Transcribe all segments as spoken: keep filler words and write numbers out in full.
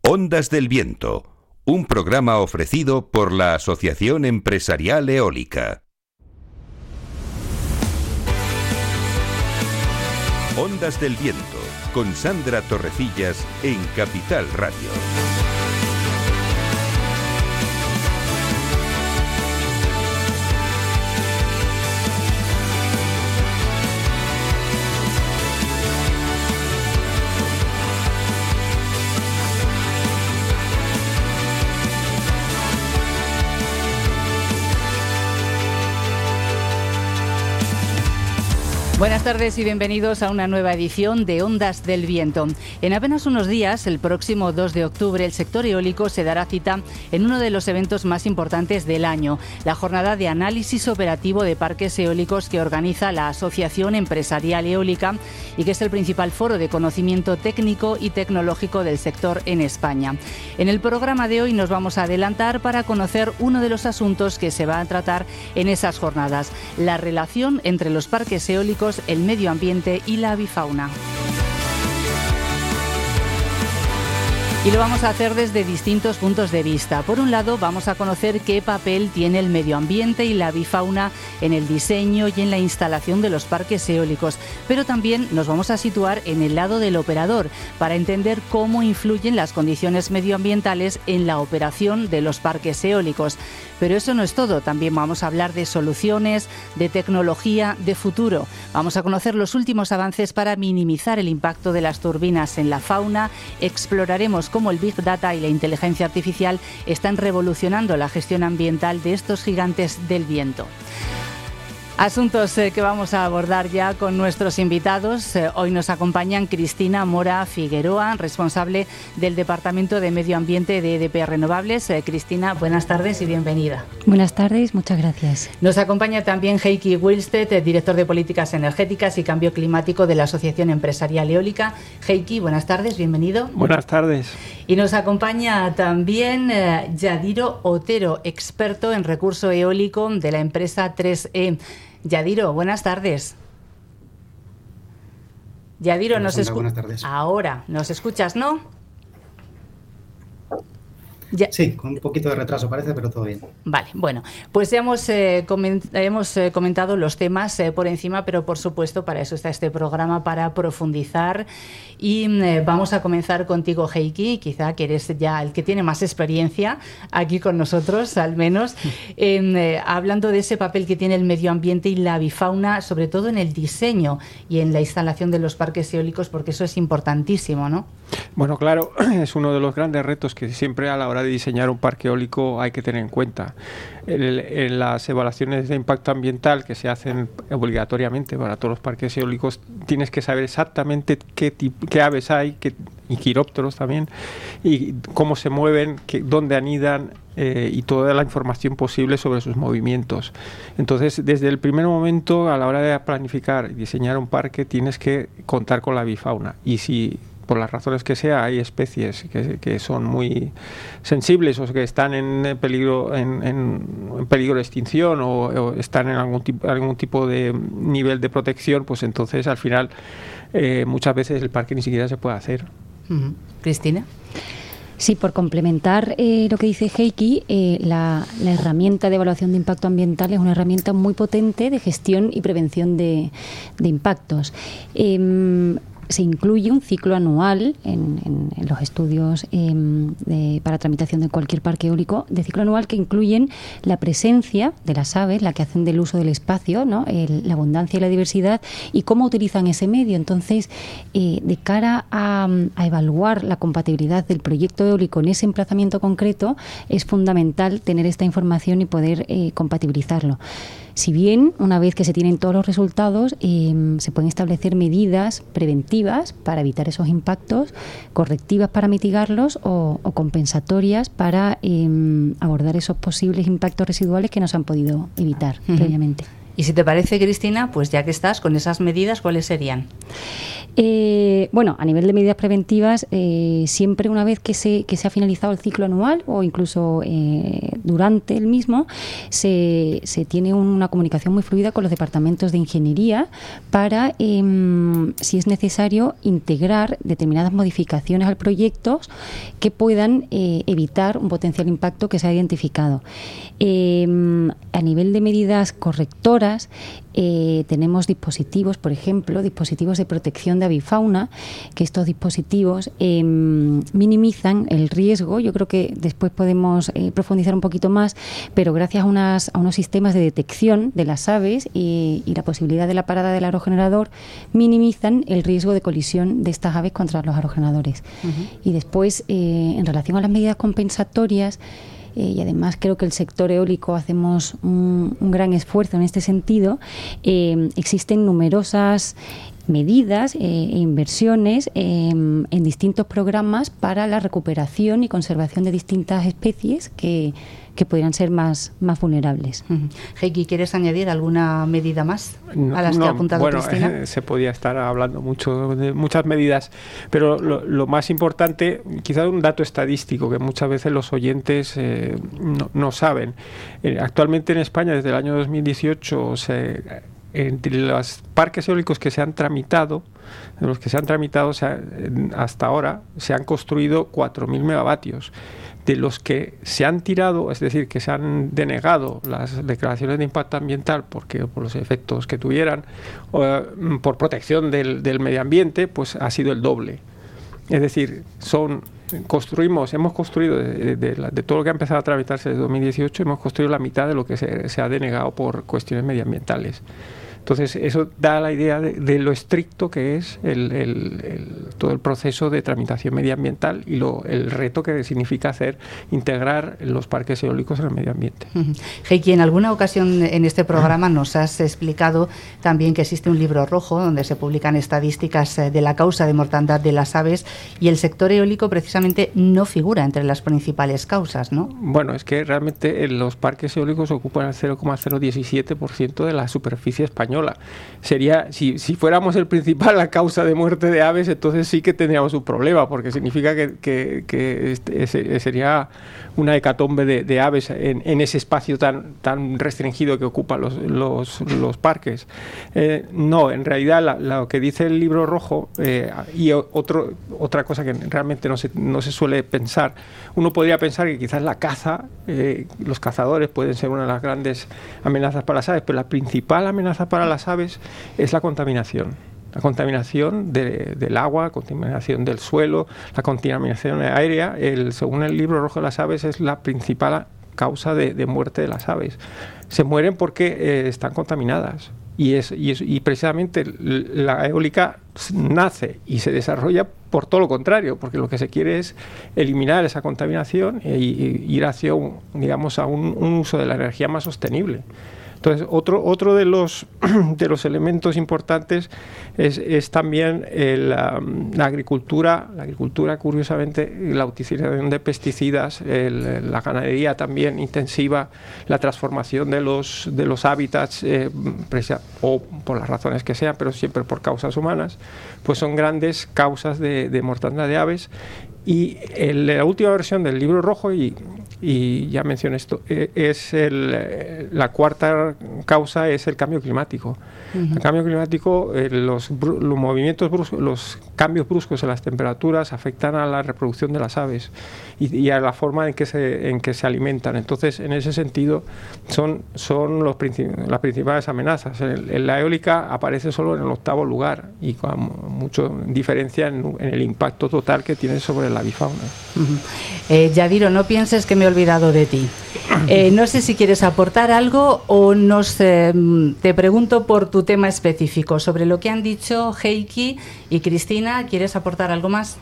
Ondas del Viento, un programa ofrecido por la Asociación Empresarial Eólica. Ondas del Viento, con Sandra Torrecillas en Capital Radio. Buenas tardes y bienvenidos a una nueva edición de Ondas del Viento. En apenas unos días, el próximo dos de octubre, el sector eólico se dará cita en uno de los eventos más importantes del año, la jornada de análisis operativo de parques eólicos que organiza la Asociación Empresarial Eólica y que es el principal foro de conocimiento técnico y tecnológico del sector en España. En el programa de hoy nos vamos a adelantar para conocer uno de los asuntos que se va a tratar en esas jornadas, la relación entre los parques eólicos, el medio ambiente y la avifauna. Y lo vamos a hacer desde distintos puntos de vista. Por un lado, vamos a conocer qué papel tiene el medio ambiente y la avifauna en el diseño y en la instalación de los parques eólicos. Pero también nos vamos a situar en el lado del operador para entender cómo influyen las condiciones medioambientales en la operación de los parques eólicos. Pero eso no es todo. También vamos a hablar de soluciones, de tecnología, de futuro. Vamos a conocer los últimos avances para minimizar el impacto de las turbinas en la fauna. Exploraremos cómo el Big Data y la inteligencia artificial están revolucionando la gestión ambiental de estos gigantes del viento. Asuntos eh, que vamos a abordar ya con nuestros invitados. Eh, hoy nos acompañan Cristina Mora Figueroa, responsable del Departamento de Medio Ambiente de E D P Renovables. Eh, Cristina, buenas tardes y bienvenida. Buenas tardes, muchas gracias. Nos acompaña también Heikki Wilstedt, eh, director de Políticas Energéticas y Cambio Climático de la Asociación Empresarial Eólica. Heikki, buenas tardes, bienvenido. Buenas tardes. Y nos acompaña también eh, Yadiro Otero, experto en recurso eólico de la empresa tres E. Yadiro, buenas tardes. Yadiro, nos escuchas. Ahora, ¿nos escuchas, no? Ya. Sí, con un poquito de retraso parece, pero todo bien. Vale, bueno, pues ya hemos, eh, coment hemos eh, comentado los temas eh, por encima, pero por supuesto para eso está este programa, para profundizar. Y eh, vamos a comenzar contigo, Heikki, quizá que eres ya el que tiene más experiencia aquí con nosotros, al menos, en, eh, hablando de ese papel que tiene el medio ambiente y la avifauna, sobre todo en el diseño y en la instalación de los parques eólicos, porque eso es importantísimo, ¿no? Bueno, claro, es uno de los grandes retos que siempre a la hora de diseñar un parque eólico hay que tener en cuenta. En, en las evaluaciones de impacto ambiental que se hacen obligatoriamente para todos los parques eólicos, tienes que saber exactamente qué, tipo, qué aves hay, qué, y quirópteros también, y cómo se mueven, qué, dónde anidan, eh, y toda la información posible sobre sus movimientos. Entonces, desde el primer momento, a la hora de planificar y diseñar un parque, tienes que contar con la avifauna. Y si por las razones que sea, hay especies que, que son muy sensibles o que están en peligro en, en, en peligro de extinción o, o están en algún tipo, algún tipo de nivel de protección, pues entonces al final eh, muchas veces el parque ni siquiera se puede hacer. Uh-huh. Cristina. Sí, por complementar eh, lo que dice Heikki, eh, la, la herramienta de evaluación de impacto ambiental es una herramienta muy potente de gestión y prevención de, de impactos. Eh, Se incluye un ciclo anual en, en, en los estudios eh, de, para tramitación de cualquier parque eólico, de ciclo anual que incluyen la presencia de las aves, la que hacen del uso del espacio, ¿no? El, la abundancia y la diversidad y cómo utilizan ese medio. Entonces, eh, de cara a, a evaluar la compatibilidad del proyecto eólico en ese emplazamiento concreto, es fundamental tener esta información y poder eh, compatibilizarlo. Si bien, una vez que se tienen todos los resultados, eh, se pueden establecer medidas preventivas para evitar esos impactos, correctivas para mitigarlos o, o compensatorias para eh, abordar esos posibles impactos residuales que no se han podido evitar uh-huh. previamente. Y si te parece, Cristina, pues ya que estás con esas medidas, ¿cuáles serían? Eh, bueno, a nivel de medidas preventivas, eh, siempre una vez que se, que se ha finalizado el ciclo anual o incluso eh, durante el mismo, se, se tiene una comunicación muy fluida con los departamentos de ingeniería para, eh, si es necesario, integrar determinadas modificaciones al proyecto que puedan eh, evitar un potencial impacto que se ha identificado. Eh, a nivel de medidas correctoras, eh, tenemos dispositivos, por ejemplo, dispositivos de protección de avifauna, que estos dispositivos eh, minimizan el riesgo. Yo creo que después podemos eh, profundizar un poquito más, pero gracias a, unas, a unos sistemas de detección de las aves y, y la posibilidad de la parada del aerogenerador, minimizan el riesgo de colisión de estas aves contra los aerogeneradores. Uh-huh. Y después, eh, en relación a las medidas compensatorias, Eh, y además creo que el sector eólico hacemos un, un gran esfuerzo en este sentido, eh, existen numerosas medidas eh, e inversiones eh, en distintos programas para la recuperación y conservación de distintas especies que, que podrían ser más, más vulnerables. Uh-huh. Heikki, ¿quieres añadir alguna medida más a las no, que ha apuntado bueno, Cristina? Eh, se podía estar hablando mucho de muchas medidas, pero lo, lo más importante, quizás un dato estadístico que muchas veces los oyentes eh, no, no saben. Eh, actualmente en España, desde el año dos mil dieciocho, se... entre los parques eólicos que se han tramitado, de los que se han tramitado se ha, hasta ahora, se han construido cuatro mil megavatios. De los que se han tirado, es decir, que se han denegado las declaraciones de impacto ambiental porque por los efectos que tuvieran, o, por protección del, del medio ambiente, pues ha sido el doble. Es decir, son construimos, hemos construido de, de, de, de todo lo que ha empezado a tramitarse desde dos mil dieciocho, hemos construido la mitad de lo que se, se ha denegado por cuestiones medioambientales. Entonces, eso da la idea de, de lo estricto que es el, el, el, todo el proceso de tramitación medioambiental y lo, el reto que significa hacer, integrar los parques eólicos en el medio ambiente. Uh-huh. Heikki, en alguna ocasión en este programa nos has explicado también que existe un libro rojo donde se publican estadísticas de la causa de mortandad de las aves y el sector eólico precisamente no figura entre las principales causas, ¿no? Bueno, es que realmente los parques eólicos ocupan el cero coma cero diecisiete por ciento de la superficie española. Sería, si, si fuéramos el principal la causa de muerte de aves, entonces sí que tendríamos un problema, porque significa que, que, que este, sería una hecatombe de, de aves en, en ese espacio tan, tan restringido que ocupan los, los, los parques. Eh, no, en realidad la, lo que dice el libro rojo eh, y otro, otra cosa que realmente no se, no se suele pensar, uno podría pensar que quizás la caza, eh, los cazadores pueden ser una de las grandes amenazas para las aves, pero la principal amenaza para las aves es la contaminación. La contaminación de, del agua, la contaminación del suelo, la contaminación aérea, el, según el libro rojo de las aves, es la principal causa de, de muerte de las aves. Se mueren porque eh, están contaminadas. Y, es, y, es, y precisamente la eólica nace y se desarrolla por todo lo contrario, porque lo que se quiere es eliminar esa contaminación e, e ir hacia un, digamos, a un, un uso de la energía más sostenible. Entonces, otro, otro de los de los elementos importantes es, es también el, la, la agricultura, la agricultura, curiosamente, la utilización de pesticidas, el, la ganadería también intensiva, la transformación de los de los hábitats, eh, o por las razones que sean, pero siempre por causas humanas, pues son grandes causas de, de mortandad de aves. Y el, la última versión del libro rojo, y, y ya mencioné esto, es el, la cuarta causa es el cambio climático. Uh-huh. El cambio climático, eh, los, los movimientos bruscos, los cambios bruscos en las temperaturas afectan a la reproducción de las aves y, y a la forma en que se en que se alimentan. Entonces, en ese sentido, son son los princip- las principales amenazas. El, el, la eólica aparece solo en el octavo lugar y con mucha diferencia en, en el impacto total que tiene sobre la avifauna. Uh-huh. eh, Yadiro, no pienses que me he olvidado de ti. Eh, no sé si quieres aportar algo o nos eh, te pregunto por tu tema específico sobre lo que han dicho Heikki y Cristina. ¿Quieres aportar algo más?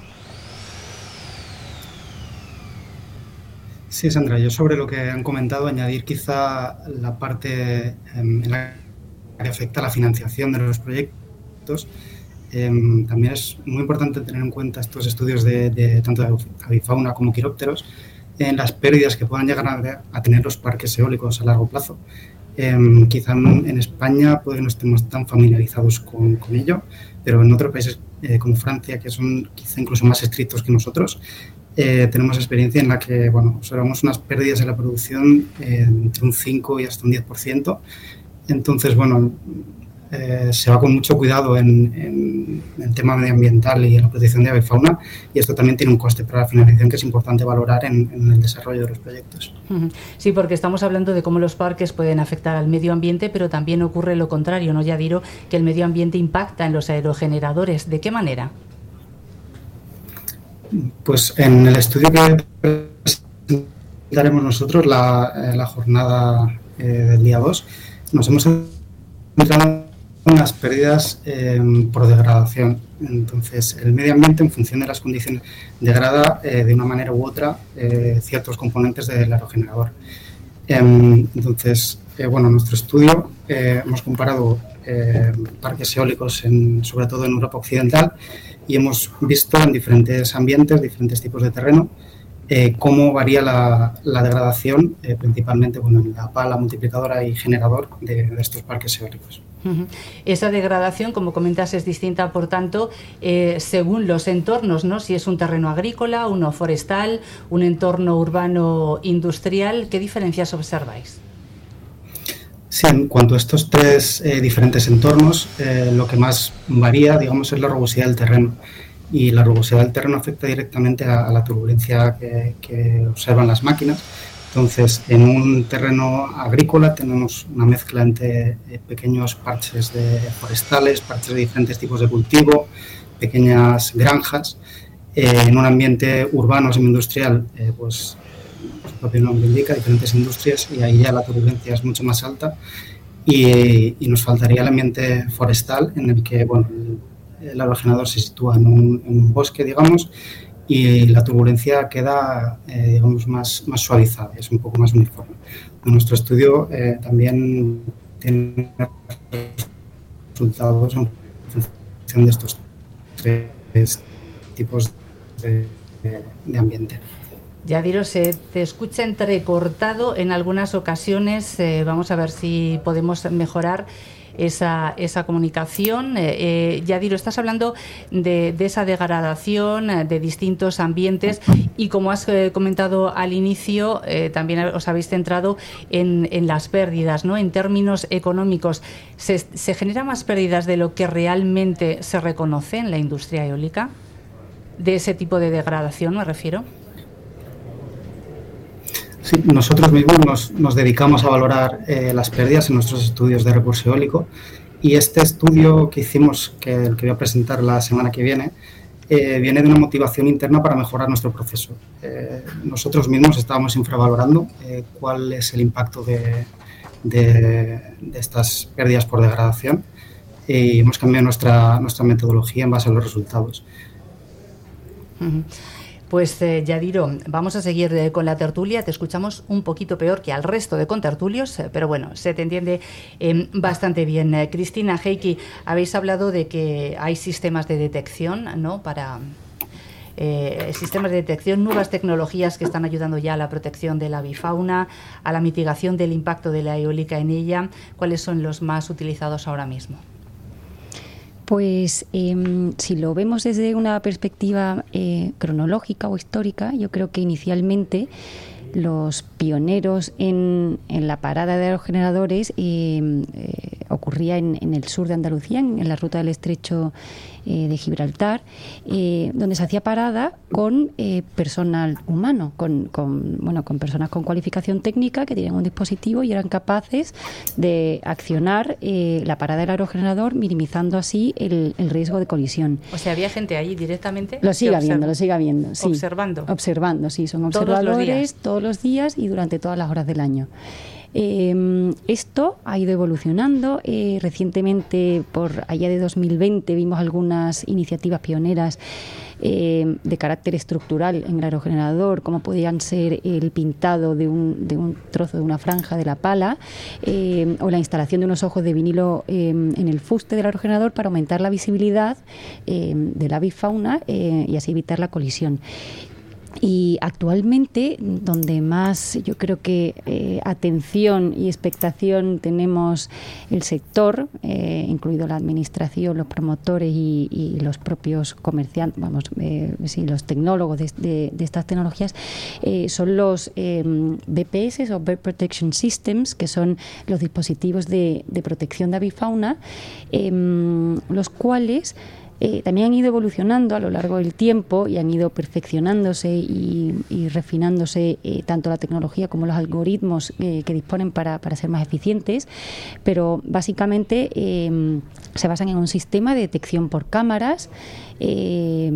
Sí, Sandra, yo sobre lo que han comentado añadir quizá la parte eh, en la que afecta a la financiación de los proyectos. Eh, también es muy importante tener en cuenta estos estudios de, de tanto de avifauna como quirópteros en las pérdidas que puedan llegar a, a tener los parques eólicos a largo plazo. Eh, quizá en, en España puede que no estemos tan familiarizados con, con ello, pero en otros países eh, como Francia, que son quizá incluso más estrictos que nosotros, eh, tenemos experiencia en la que bueno, observamos unas pérdidas en la producción eh, entre un cinco y hasta un diez por ciento. Entonces, bueno, eh, se va con mucho cuidado en, en, en el tema medioambiental y en la protección de avifauna, y esto también tiene un coste para la financiación que es importante valorar en, en el desarrollo de los proyectos. Sí, porque estamos hablando de cómo los parques pueden afectar al medio ambiente, pero también ocurre lo contrario, ¿no, Yadiro? Que el medio ambiente impacta en los aerogeneradores. ¿De qué manera? Pues en el estudio que presentaremos nosotros, la, eh, la jornada eh, del día dos, nos hemos centrado en las pérdidas eh, por degradación. Entonces, el medio ambiente, en función de las condiciones, degrada eh, de una manera u otra eh, ciertos componentes del aerogenerador. Eh, entonces, eh, bueno, en nuestro estudio eh, hemos comparado eh, parques eólicos, en, sobre todo en Europa Occidental, y hemos visto en diferentes ambientes, diferentes tipos de terreno, eh, cómo varía la, la degradación, eh, principalmente bueno, en la pala multiplicadora y generador de, de estos parques eólicos. Uh-huh. Esa degradación, como comentas, es distinta, por tanto, eh, según los entornos, ¿no? Si es un terreno agrícola, uno forestal, un entorno urbano industrial, ¿qué diferencias observáis? Sí, en cuanto a estos tres eh, diferentes entornos, eh, lo que más varía, digamos, es la rugosidad del terreno. Y la rugosidad del terreno afecta directamente a, a la turbulencia que, que observan las máquinas. Entonces, en un terreno agrícola tenemos una mezcla entre eh, pequeños parches de forestales, parches de diferentes tipos de cultivo, pequeñas granjas. Eh, en un ambiente urbano semi-industrial, eh, pues su propio nombre indica, diferentes industrias, y ahí ya la turbulencia es mucho más alta. Y, y nos faltaría el ambiente forestal, en el que bueno, el, el aerogenerador se sitúa en un, en un bosque, digamos, y la turbulencia queda, eh, digamos, más, más suavizada, es un poco más uniforme. En nuestro estudio eh, también tiene resultados en función de estos tres tipos de, de, de ambiente. Yadiro, se te escucha entrecortado en algunas ocasiones. Eh, vamos a ver si podemos mejorar esa, esa comunicación. Eh, eh, Yadiro, estás hablando de, de esa degradación eh, de distintos ambientes y, como has eh, comentado al inicio, eh, también os habéis centrado en, en las pérdidas, ¿no? En términos económicos, ¿se, ¿se generan más pérdidas de lo que realmente se reconoce en la industria eólica? De ese tipo de degradación me refiero. Sí, nosotros mismos nos, nos dedicamos a valorar eh, las pérdidas en nuestros estudios de recurso eólico, y este estudio que hicimos, que el que voy a presentar la semana que viene, eh, viene de una motivación interna para mejorar nuestro proceso. Eh, nosotros mismos estábamos infravalorando eh, cuál es el impacto de, de, de estas pérdidas por degradación, y hemos cambiado nuestra, nuestra metodología en base a los resultados. Uh-huh. Pues eh, Yadiro, vamos a seguir eh, con la tertulia. Te escuchamos un poquito peor que al resto de contertulios, eh, pero bueno, se te entiende eh, bastante bien. Eh, Cristina, Heikki, habéis hablado de que hay sistemas de detección, ¿no? Para eh, sistemas de detección, nuevas tecnologías que están ayudando ya a la protección de la avifauna, a la mitigación del impacto de la eólica en ella. ¿Cuáles son los más utilizados ahora mismo? Pues eh, si lo vemos desde una perspectiva eh, cronológica o histórica, yo creo que inicialmente los pioneros en, en la parada de aerogeneradores eh, eh, ocurría en, en el sur de Andalucía, en, en la ruta del estrecho eh, de Gibraltar, eh, donde se hacía parada con eh, personal humano, con, con, bueno, con personas con cualificación técnica que tenían un dispositivo y eran capaces de accionar eh, la parada del aerogenerador, minimizando así el, el riesgo de colisión. O sea, ¿había gente allí directamente? Lo sigue habiendo, lo sigue habiendo. Sí. ¿Observando? Observando, sí, son observadores todos los días, todos los días y durante todas las horas del año. Eh, esto ha ido evolucionando. Eh, recientemente, por allá de dos mil veinte, vimos algunas iniciativas pioneras eh, de carácter estructural en el aerogenerador, como podían ser el pintado de un, de un trozo de una franja de la pala eh, o la instalación de unos ojos de vinilo eh, en el fuste del aerogenerador para aumentar la visibilidad eh, de la avifauna eh, y así evitar la colisión. Y actualmente, donde más yo creo que eh, atención y expectación tenemos el sector, eh, incluido la administración, los promotores y, y los propios comerciantes, vamos, eh, sí, los tecnólogos de, de, de estas tecnologías, eh, son los eh, B P S o Bird Protection Systems, que son los dispositivos de, de protección de avifauna, eh, los cuales Eh, también han ido evolucionando a lo largo del tiempo y han ido perfeccionándose y, y refinándose eh, tanto la tecnología como los algoritmos eh, que disponen para, para ser más eficientes, pero básicamente eh, se basan en un sistema de detección por cámaras eh,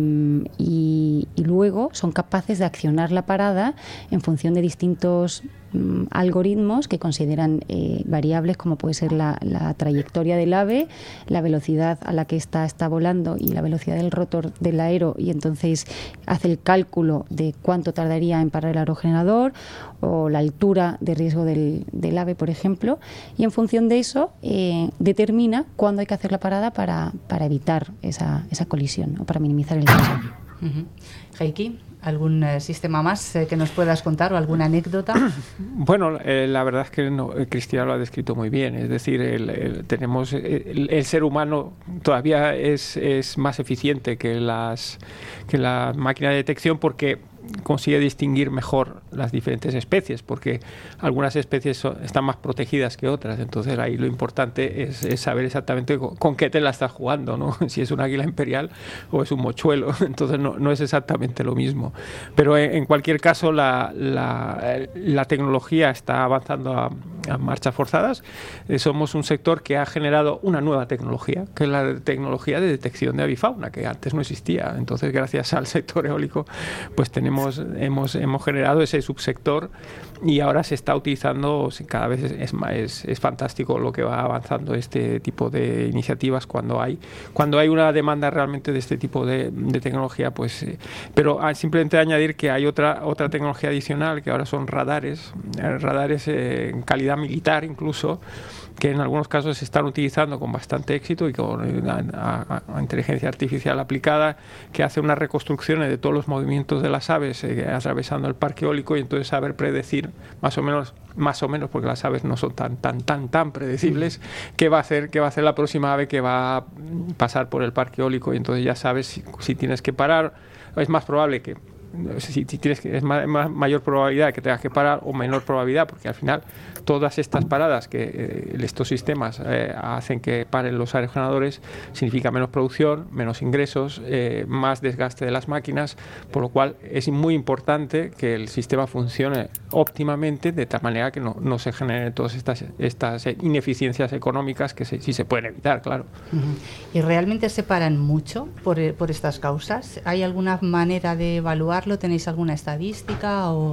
y, y luego son capaces de accionar la parada en función de distintos mm, algoritmos que consideran eh, variables como puede ser la, la trayectoria del ave, la velocidad a la que ésta está volando y la velocidad del rotor del aero, y entonces hace el cálculo de cuánto tardaría en parar el aerogenerador o la altura de riesgo del, del ave, por ejemplo, y en función de eso eh, determina cuándo hay que hacer la parada para, para evitar esa, esa colisión o para minimizar el riesgo. Uh-huh. Heikki, ¿algún eh, sistema más eh, que nos puedas contar o alguna anécdota? Bueno, eh, la verdad es que no, Cristina lo ha descrito muy bien. Es decir, el, el, tenemos el, el ser humano todavía es, es más eficiente que las que la máquina de detección porque consigue distinguir mejor las diferentes especies, porque algunas especies son, están más protegidas que otras. Entonces ahí lo importante es, es saber exactamente con, con qué te la estás jugando, ¿no? Si es un águila imperial o es un mochuelo. Entonces no, no es exactamente lo mismo. Pero en, en cualquier caso la, la, la tecnología está avanzando a, a marchas forzadas. Eh, somos un sector que ha generado una nueva tecnología, que es la tecnología de detección de avifauna, que antes no existía. Entonces, gracias al sector eólico, pues tenemos Hemos, hemos generado ese subsector y ahora se está utilizando, cada vez es, es, es fantástico lo que va avanzando este tipo de iniciativas cuando hay cuando hay una demanda realmente de este tipo de, de tecnología. Pues eh, pero simplemente añadir que hay otra otra tecnología adicional, que ahora son radares, radares eh, en calidad militar incluso, que en algunos casos se están utilizando con bastante éxito y con a, a, a inteligencia artificial aplicada, que hace unas reconstrucciones de todos los movimientos de las aves eh, atravesando el parque eólico, y entonces saber predecir más o menos, más o menos porque las aves no son tan tan tan tan predecibles, qué va a hacer, qué va a hacer la próxima ave que va a pasar por el parque eólico, y entonces ya sabes si, si tienes que parar. Es más probable que Si, si tienes que, es ma, ma, mayor probabilidad que tengas que parar o menor probabilidad, porque al final todas estas paradas que eh, estos sistemas eh, hacen que paren los aerogeneradores significa menos producción, menos ingresos, eh, más desgaste de las máquinas, por lo cual es muy importante que el sistema funcione óptimamente de tal manera que no, no se generen todas estas, estas ineficiencias económicas que se, sí se pueden evitar, claro. Uh-huh. ¿Y realmente se paran mucho por, por estas causas? ¿Hay alguna manera de evaluar? ¿Tenéis alguna estadística o...?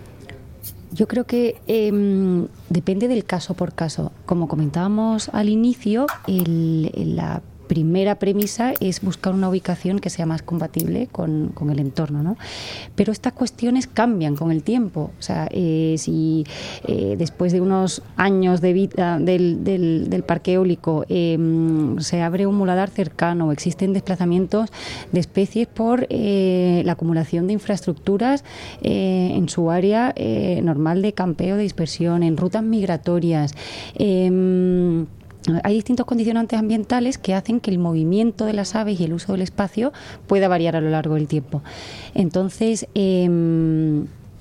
Yo creo que eh, depende del caso por caso. Como comentábamos al inicio, el, la primera premisa es buscar una ubicación que sea más compatible con, con el entorno, ¿no? Pero estas cuestiones cambian con el tiempo. O sea, eh, si eh, después de unos años de vida del, del, del parque eólico eh, se abre un muladar cercano, existen desplazamientos de especies por eh, la acumulación de infraestructuras eh, en su área eh, normal de campeo, de dispersión, en rutas migratorias, eh, hay distintos condicionantes ambientales que hacen que el movimiento de las aves y el uso del espacio pueda variar a lo largo del tiempo. Entonces, eh,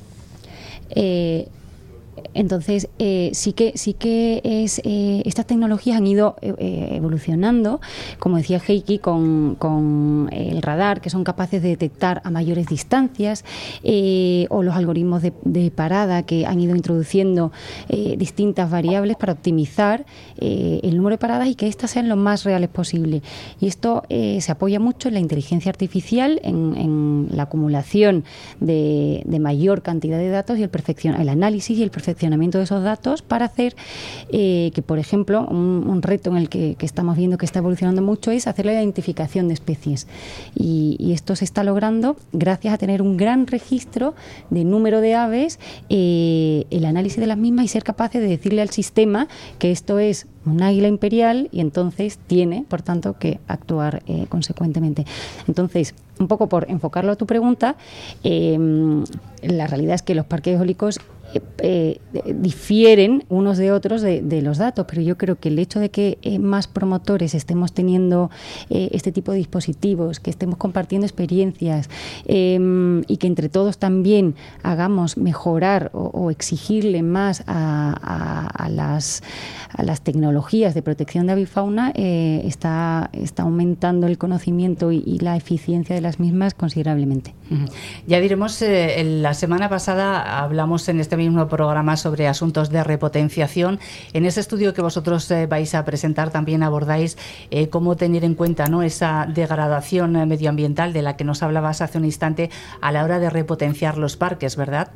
eh, Entonces, eh, sí que sí que es eh, estas tecnologías han ido eh, evolucionando, como decía Heikki, con, con el radar, que son capaces de detectar a mayores distancias, eh, o los algoritmos de, de parada, que han ido introduciendo eh, distintas variables para optimizar eh, el número de paradas y que éstas sean lo más reales posible. Y esto eh, se apoya mucho en la inteligencia artificial, en, en la acumulación de, de mayor cantidad de datos y el perfeccion, el análisis y el perfeccionamiento almacenamiento de esos datos para hacer eh, que, por ejemplo, un, un reto en el que, que estamos viendo que está evolucionando mucho es hacer la identificación de especies. Y, y esto se está logrando gracias a tener un gran registro de número de aves, eh, el análisis de las mismas y ser capaces de decirle al sistema que esto es un águila imperial y entonces tiene, por tanto, que actuar eh, consecuentemente. Entonces, un poco por enfocarlo a tu pregunta, eh, la realidad es que los parques eólicos eh, eh, difieren unos de otros de, de los datos, pero yo creo que el hecho de que eh, más promotores estemos teniendo eh, este tipo de dispositivos, que estemos compartiendo experiencias eh, y que entre todos también hagamos mejorar o, o exigirle más a, a, a las a las tecnologías de protección de avifauna, eh, está, está aumentando el conocimiento y, y la eficiencia de las mismas considerablemente. Uh-huh. Ya diremos, eh, la semana pasada hablamos en este mismo programa sobre asuntos de repotenciación. En ese estudio que vosotros eh, vais a presentar también abordáis eh, cómo tener en cuenta, ¿no?, esa degradación eh, medioambiental de la que nos hablabas hace un instante a la hora de repotenciar los parques, ¿verdad?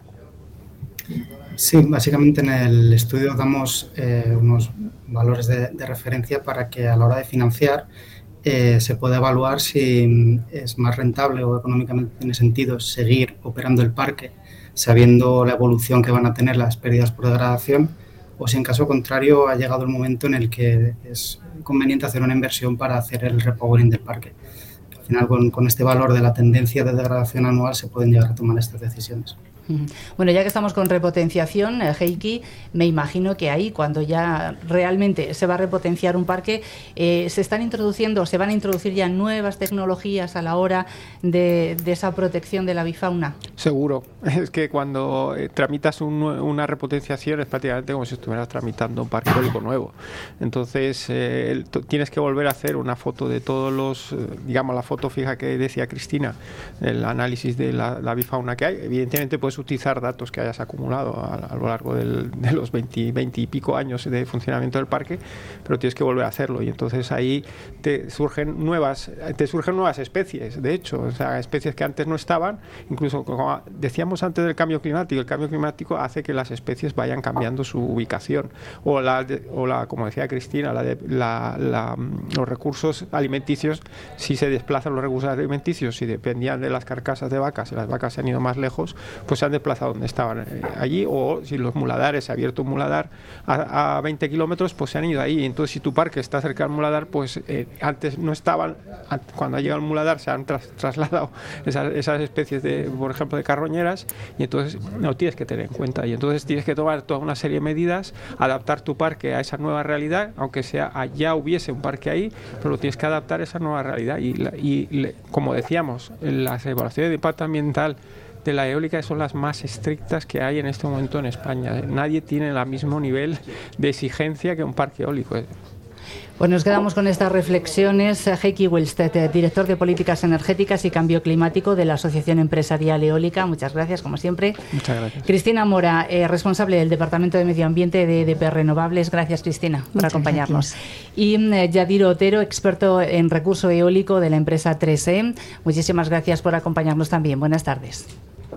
Sí, básicamente en el estudio damos eh, unos valores de, de referencia para que a la hora de financiar eh, se pueda evaluar si es más rentable o económicamente tiene sentido seguir operando el parque sabiendo la evolución que van a tener las pérdidas por degradación, o si en caso contrario ha llegado el momento en el que es conveniente hacer una inversión para hacer el repowering del parque. Al final, con, con este valor de la tendencia de degradación anual se pueden llegar a tomar estas decisiones. Bueno, ya que estamos con repotenciación, Heikki, me imagino que ahí, cuando ya realmente se va a repotenciar un parque, eh, se están introduciendo, se van a introducir ya nuevas tecnologías a la hora de, de esa protección de la avifauna. Seguro. Es que cuando eh, tramitas un, una repotenciación es prácticamente como si estuvieras tramitando un parque eólico nuevo. Entonces, eh, el, tienes que volver a hacer una foto de todos los, eh, digamos, la foto fija que decía Cristina, el análisis de la, la avifauna que hay. Evidentemente, pues utilizar datos que hayas acumulado a, a lo largo del, de los veinte, veinte y pico años de funcionamiento del parque, pero tienes que volver a hacerlo, y entonces ahí te surgen nuevas te surgen nuevas especies, de hecho, o sea, especies que antes no estaban. Incluso, como decíamos antes del cambio climático, el cambio climático hace que las especies vayan cambiando su ubicación, o la, o la como decía Cristina, la de, la, la, los recursos alimenticios, si se desplazan los recursos alimenticios, si dependían de las carcasas de vacas y las vacas se han ido más lejos, pues se han desplazado donde estaban, eh, allí, o si los muladares, se ha abierto un muladar a, a veinte kilómetros, pues se han ido ahí. Entonces, si tu parque está cerca del muladar, pues eh, antes no estaban, cuando ha llegado el muladar se han tras, trasladado esas, esas especies de, por ejemplo, de carroñeras, y entonces no tienes que tener en cuenta, y entonces tienes que tomar toda una serie de medidas, adaptar tu parque a esa nueva realidad, aunque sea allá hubiese un parque ahí, pero lo tienes que adaptar a esa nueva realidad. Y, y, y como decíamos, las evaluaciones de impacto ambiental de la eólica son las más estrictas que hay en este momento en España. Nadie tiene el mismo nivel de exigencia que un parque eólico. Pues nos quedamos con estas reflexiones. Heikki Wellstedt, director de Políticas Energéticas y Cambio Climático de la Asociación Empresarial Eólica. Muchas gracias, como siempre. Muchas gracias. Cristina Mora, eh, responsable del Departamento de Medio Ambiente de E D P Renovables. Gracias, Cristina, por Muchas acompañarnos. Gracias. Y eh, Yadir Otero, experto en recurso eólico de la empresa tres E. Muchísimas gracias por acompañarnos también. Buenas tardes.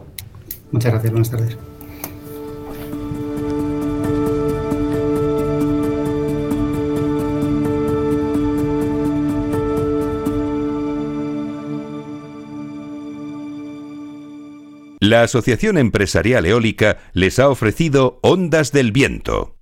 Muchas gracias, buenas tardes. La Asociación Empresarial Eólica les ha ofrecido Ondas del Viento.